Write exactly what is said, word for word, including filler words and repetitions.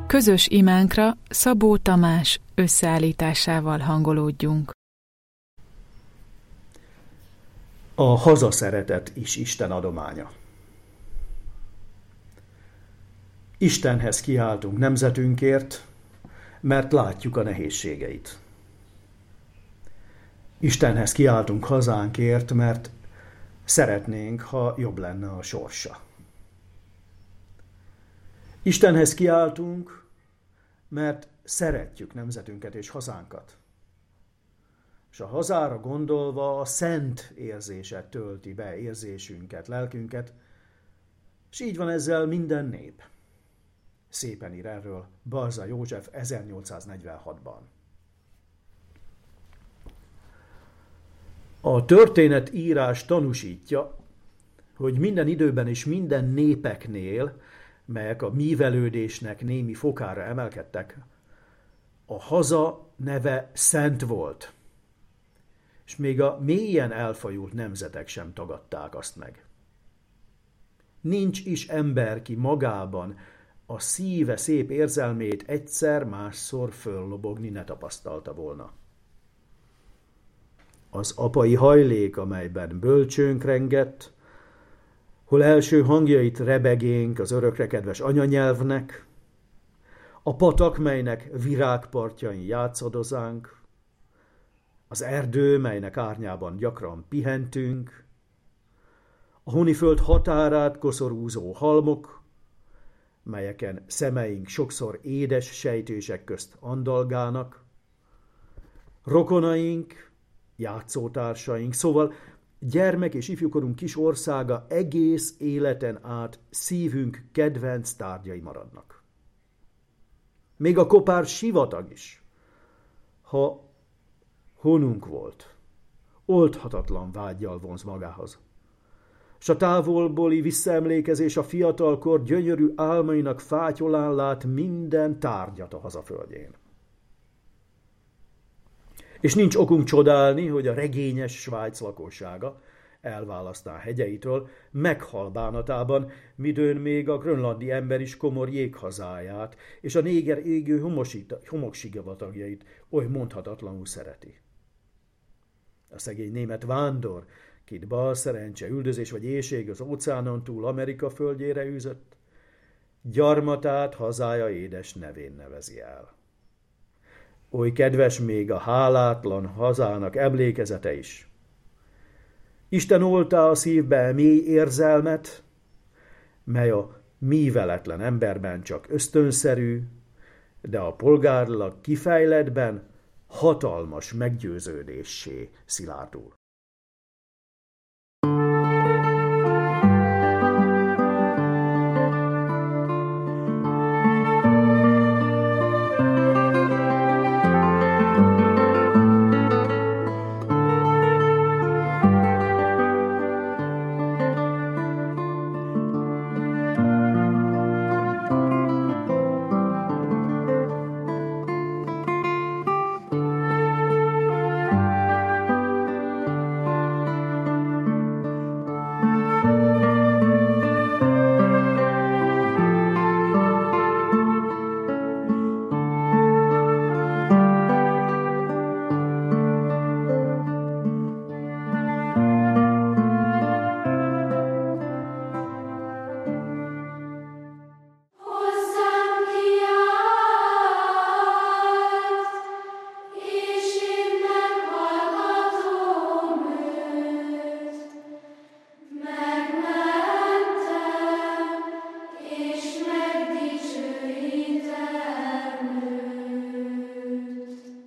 Közös imánkra Szabó Tamás összeállításával hangolódjunk. A hazaszeretet is Isten adománya. Istenhez kiáltunk nemzetünkért, mert látjuk a nehézségeit. Istenhez kiáltunk hazánkért, mert szeretnénk, ha jobb lenne a sorsa. Istenhez kiáltunk, mert szeretjük nemzetünket és hazánkat. És a hazára gondolva a szent érzése tölti be érzésünket, lelkünket, és így van ezzel minden nép. Szépen ír erről Balza József ezernyolcszáznegyvenhatban. A történetírás tanúsítja, hogy minden időben és minden népeknél, melyek a mívelődésnek némi fokára emelkedtek, a haza neve szent volt, és még a mélyen elfajult nemzetek sem tagadták azt meg. Nincs is ember, ki magában a szíve szép érzelmét egyszer-másszor föllobogni ne tapasztalta volna. Az apai hajlék, amelyben bölcsőnk rengett, hol első hangjait rebegénk az örökre kedves anyanyelvnek, a patak, melynek virágpartjain játszadozánk, az erdő, melynek árnyában gyakran pihentünk, a honiföld határát koszorúzó halmok, melyeken szemeink sokszor édes sejtések közt andalgának, rokonaink, játszótársaink, szóval gyermek és ifjúkorunk kis országa egész életen át szívünk kedvenc tárgyai maradnak. Még a kopár sivatag is, ha honunk volt, oldhatatlan vággyal vonz magához. S a távolbóli visszaemlékezés a fiatalkor gyönyörű álmainak fátyolán lát minden tárgyat a hazaföldjén. És nincs okunk csodálni, hogy a regényes Svájc lakossága elválasztá hegyeitől, meghal bánatában, midőn még a grönlandi ember is komor jéghazáját, és a néger égő homoksigatagatait oly mondhatatlanul szereti. A szegény német vándor, kit bal szerencse, üldözés vagy éhség az óceánon túl Amerika földjére űzött, gyarmatát hazája édes nevén nevezi el. Oly kedves még a hálátlan hazának emlékezete is. Isten oltá a szívbe mély érzelmet, mely a míveletlen emberben csak ösztönszerű, de a polgárlag kifejlettben hatalmas meggyőződéssé szilárdul.